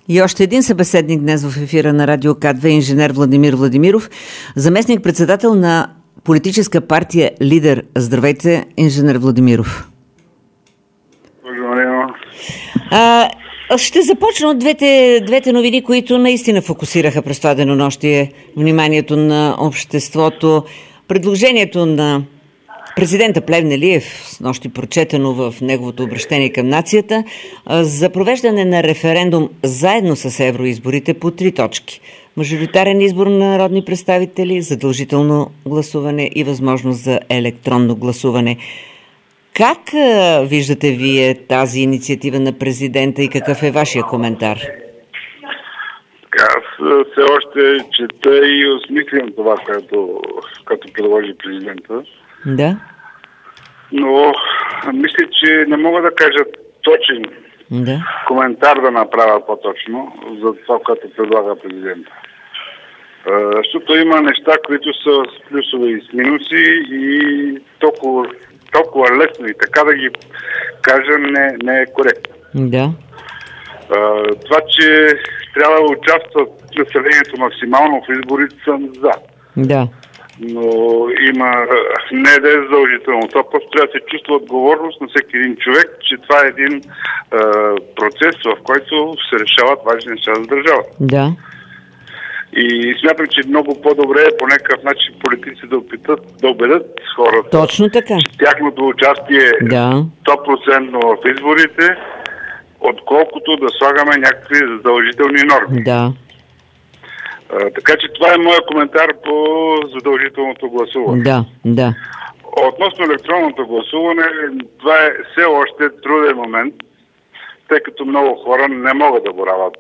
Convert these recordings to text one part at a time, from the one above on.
И още един събеседник днес в ефира на Радио К2, инженер Владимир Владимиров, заместник-председател на политическа партия Лидер. Здравейте, инженер Владимиров. Ще започна от двете новини, които наистина фокусираха през това денонощие вниманието на обществото. Предложението на президента Плевнелиев, снощи прочетено в неговото обращение към нацията, за провеждане на референдум заедно с евроизборите по 3 точки. Мажоритарен избор на народни представители, задължително гласуване и възможност за електронно гласуване. Как виждате вие тази инициатива на президента и какъв е вашия коментар? Аз все още чета и осмислям това, което предложи президента. Да. Но мисля, че не мога да кажа точен коментар да направя по-точно за това, което предлага президента. Защото има неща, които са с плюсове и с минуси и толкова лесно и така да ги кажа не е коректно. Да. Това, че трябва да участват населението максимално в изборите, съм за. Да. Но има не да е задължително. Това просто трябва да се чувства отговорност на всеки един човек, че това е един процес, в който се решават важни неща за държавата. Да. И смятам, че много по-добре е по някакъв начин политици да убедят хората. Точно така. Че тяхното участие е 100% в изборите, отколкото да слагаме някакви задължителни норми. Да. Така че това е моят коментар по задължителното гласуване. Да. Относно електронното гласуване, това е все още труден момент, тъй като много хора не могат да борават.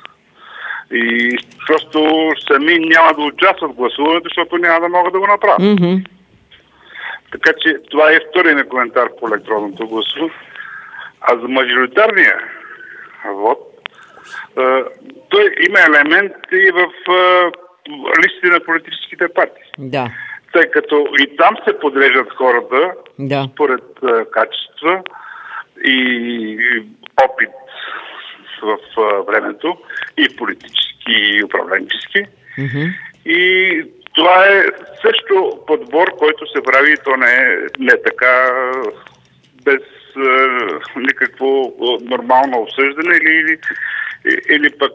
И просто сами няма да участват в гласуването, защото няма да могат да го направят. Mm-hmm. Така че това е втория ми коментар по електронното гласуване. А за мажоритарния вот, той има елемент и в листите на политическите партии. Да. Тъй като и там се подреждат хората според качества и опит в времето, и политически, и управленчески. Mm-hmm. И това е също подбор, който се прави, и то не е така без никакво нормално обсъждане или пък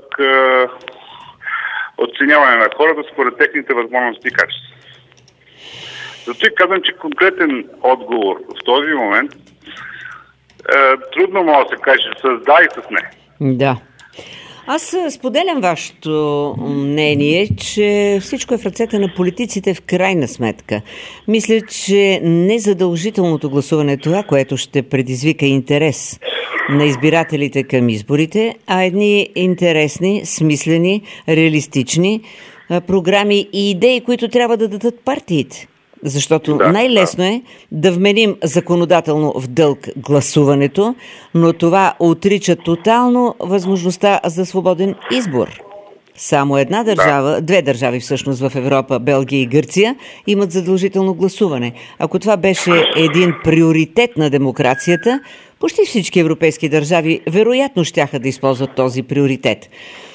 оценяване на хората според техните възможности и качества. Зато и казвам, че конкретен отговор в този момент трудно може да се каже с да и с не. Да. Аз споделям вашето мнение, че всичко е в ръцете на политиците в крайна сметка. Мисля, че незадължителното гласуване е това, което ще предизвика интерес на избирателите към изборите, а едни интересни, смислени, реалистични програми и идеи, които трябва да дадат партиите. Защото най-лесно е да вменим законодателно в дълг гласуването, но това отрича тотално възможността за свободен избор. Само две държави всъщност в Европа, Белгия и Гърция, имат задължително гласуване. Ако това беше един приоритет на демокрацията, почти всички европейски държави вероятно щяха да използват този приоритет.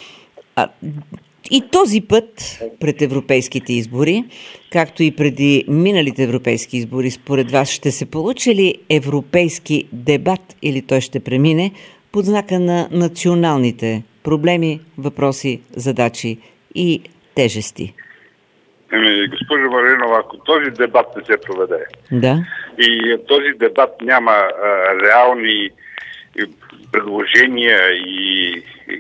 И този път пред европейските избори, както и преди миналите европейски избори, според вас ще се получи ли европейски дебат или той ще премине под знака на националните проблеми, въпроси, задачи и тежести? Госпожо Маринова, ако този дебат не се проведе и този дебат няма реални предложения и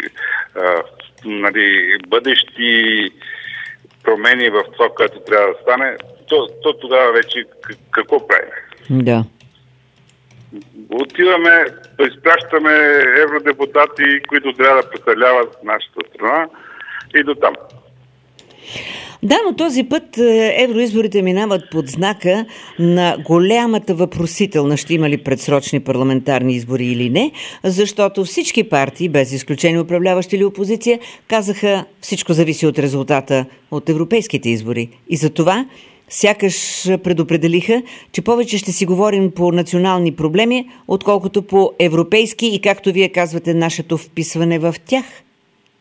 бъдещи промени в това, което трябва да стане, то тогава вече какво правим? Да. Отиваме, изпращаме евродепутати, които трябва да представляват нашата страна и до там. Да, но този път евроизборите минават под знака на голямата въпросителна, ще има ли предсрочни парламентарни избори или не, защото всички партии, без изключение управляващи или опозиция, казаха всичко зависи от резултата от европейските избори. И за това сякаш предопределиха, че повече ще си говорим по национални проблеми, отколкото по европейски и, както вие казвате, нашето вписване в тях.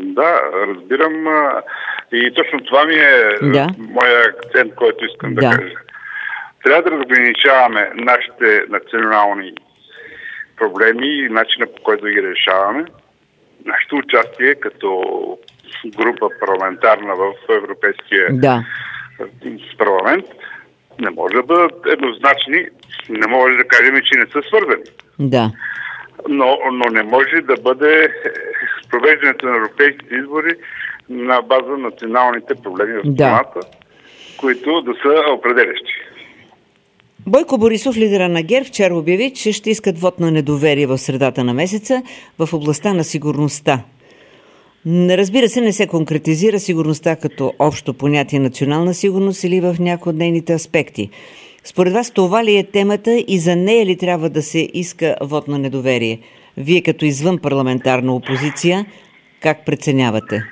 Да, разбирам. И точно това ми е моя акцент, който искам да кажа. Трябва да разграничаваме нашите национални проблеми и начина, по който ги решаваме. Нашето участие като група парламентарна в Европейския парламент не може да бъдат еднозначни, не може да кажем, че не са свързани. Да. Но не може да бъде провеждането на европейските избори на база на националните проблеми в страната, които да са определящи. Бойко Борисов, лидера на ГЕРБ, вчера обяви, че ще искат вод на недоверие в средата на месеца в областта на сигурността. Разбира се, не се конкретизира сигурността като общо понятие национална сигурност или в някои от нейните аспекти. Според вас това ли е темата и за нея ли трябва да се иска вод на недоверие? Вие като извън парламентарна опозиция, как преценявате?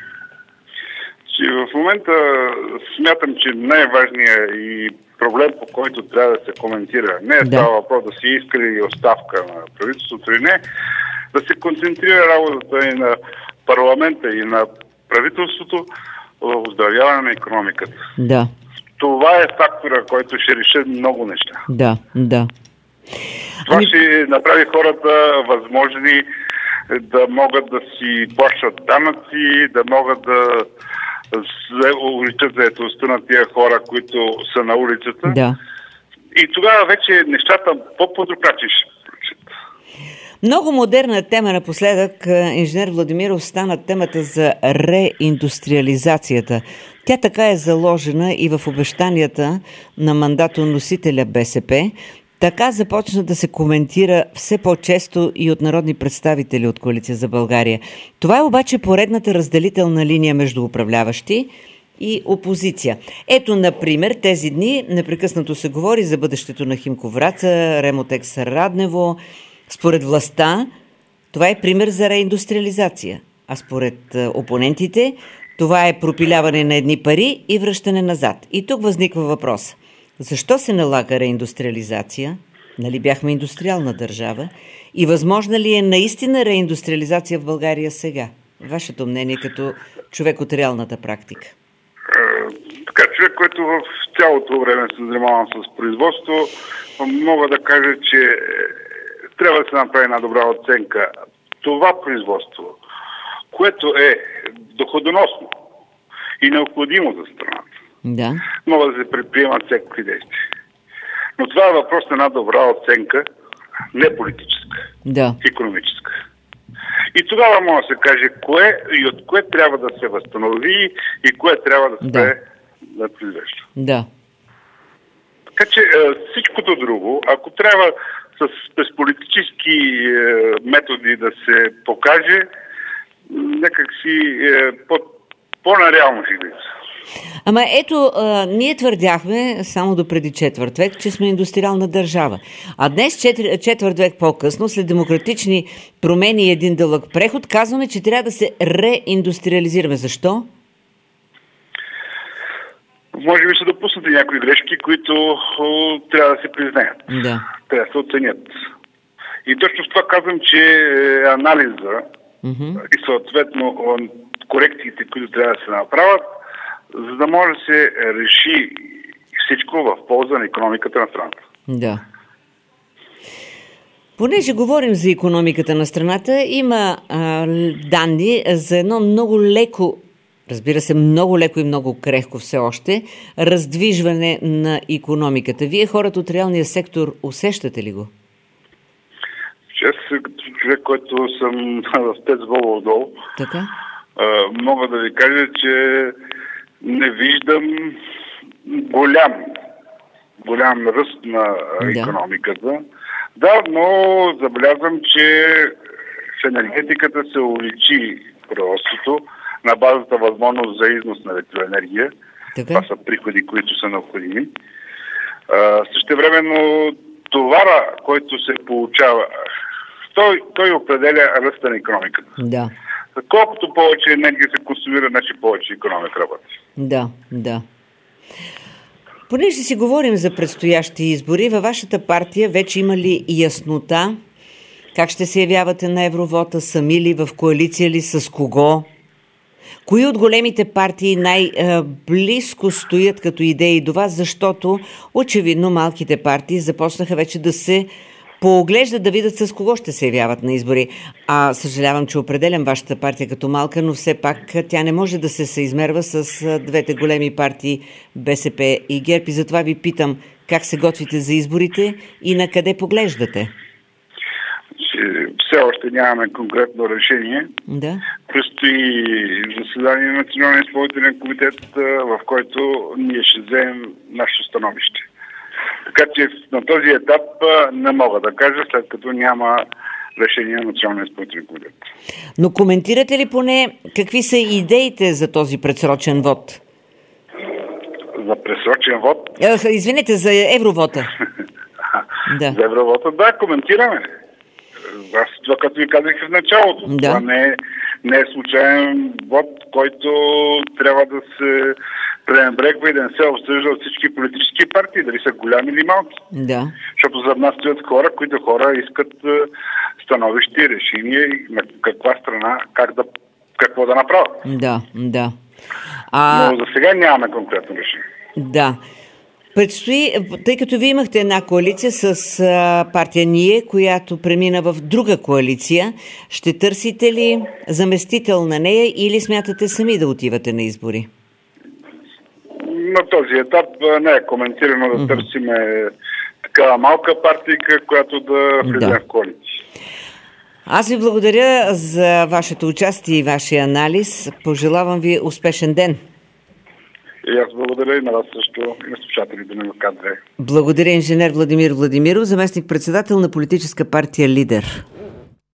В момента смятам, че най-важният и проблем, по който трябва да се коментира, не е става въпрос да се иска ли оставка на правителството или не, да се концентрира работата и на парламента и на правителството в оздравяване на икономиката. Да. Това е фактора, който ще реши много неща. Да. Това ще направи хората възможни да могат да си плащат данъци, да могат да увеличат заетостта на тия хора, които са на улицата. Да. И тогава вече нещата по друг начин ще включат. Много модерна тема напоследък, инженер Владимиров, стана темата за реиндустриализацията. Тя така е заложена и в обещанията на мандатоносителя БСП. Така започна да се коментира все по-често и от народни представители от Коалиция за България. Това е обаче поредната разделителна линия между управляващи и опозиция. Ето, например, тези дни непрекъснато се говори за бъдещето на Химко Враца, Ремотекс Раднево. Според властта, това е пример за реиндустриализация. А според опонентите, това е пропиляване на едни пари и връщане назад. И тук възниква въпрос. Защо се налага реиндустриализация? Нали бяхме индустриална държава? И възможна ли е наистина реиндустриализация в България сега? Вашето мнение като човек от реалната практика. Така, човек, който в цялото време се занимавам с производство, мога да кажа, че трябва да се направи една добра оценка. Това производство, което е доходоносно и необходимо за страната, могат да се предприемат всякакви действия. Но това е въпрос на една добра оценка, не политическа, икономическа. И тогава може да се каже кое и от кое трябва да се възстанови и кое трябва да се да произвежда. Да. Така че всичкото друго, ако трябва с политически методи да се покаже, някак си по-нареално ще излиза. Ама ето, ние твърдяхме само до преди четвърт век, че сме индустриална държава. А днес, четвърт век по-късно, след демократични промени и един дълъг преход, казваме, че трябва да се реиндустриализираме. Защо? Може би са допуснати някои грешки, които трябва да се признаят. Да. Трябва да се оценят. И точно в това казвам, че анализа и съответно корекциите, които трябва да се направят, за да може да се реши всичко в полза на икономиката на страната. Да. Понеже говорим за икономиката на страната, има данни за едно много леко, разбира се, много леко и много крехко все още, раздвижване на икономиката. Вие, хората от реалния сектор, усещате ли го? Аз като човек, който съм в ТЕЦ Бобов дол, мога да ви кажа, че не виждам голям ръст на икономиката. Да, но забелязвам, че в енергетиката се увеличи производството на базата възможност за износ на електроенергия. Това са приходи, които са необходими. Същевременно товара, който се получава, той определя ръста на икономиката. Да. Колкото повече енергия се консумира, значи повече икономика работи. Да. Понеже си говорим за предстоящи избори, във вашата партия вече има ли яснота как ще се явявате на Евровота? Сами ли, в коалиция ли, с кого? Кои от големите партии най-близко стоят като идеи до вас, защото очевидно малките партии започнаха вече да се пооглеждат, да видят с кого ще се явяват на избори. Съжалявам, че определям вашата партия като малка, но все пак тя не може да се съизмерва с двете големи партии БСП и ГЕРБ. И затова ви питам, как се готвите за изборите и на къде поглеждате? Все още нямаме конкретно решение. Да. Предстои заседание на Националния изпълнителен комитет, в който ние ще вземем нашето становище. Така че на този етап не мога да кажа, след като няма решение на Националния изпълнителен комитет. Но коментирате ли поне какви са идеите за този предсрочен вод? За предсрочен вод? Извинете, за евровота. Да. За евровота, да, коментираме. Аз това, като ви казах в началото. Да. Това не е случайен вод, който трябва да се пренебрегва и да не се обсъжда от всички политически партии, дали са голями или малки. Да. Защото зад нас стоят хора, които искат становище и решение на каква страна, какво да направят. Да. Но за сега нямаме конкретно решение. Да. Предстои, тъй като вие имахте една коалиция с партия Ние, която премина в друга коалиция, ще търсите ли заместител на нея или смятате сами да отивате на избори? На този етап не е коментирано да търсиме такава малка партия, която да влезе в коалиция. Аз ви благодаря за вашето участие и вашия анализ. Пожелавам ви успешен ден. И аз благодаря и на вас също, и на слушателите на КАД2. Благодаря, инженер Владимир Владимиров, заместник-председател на политическа партия Лидер.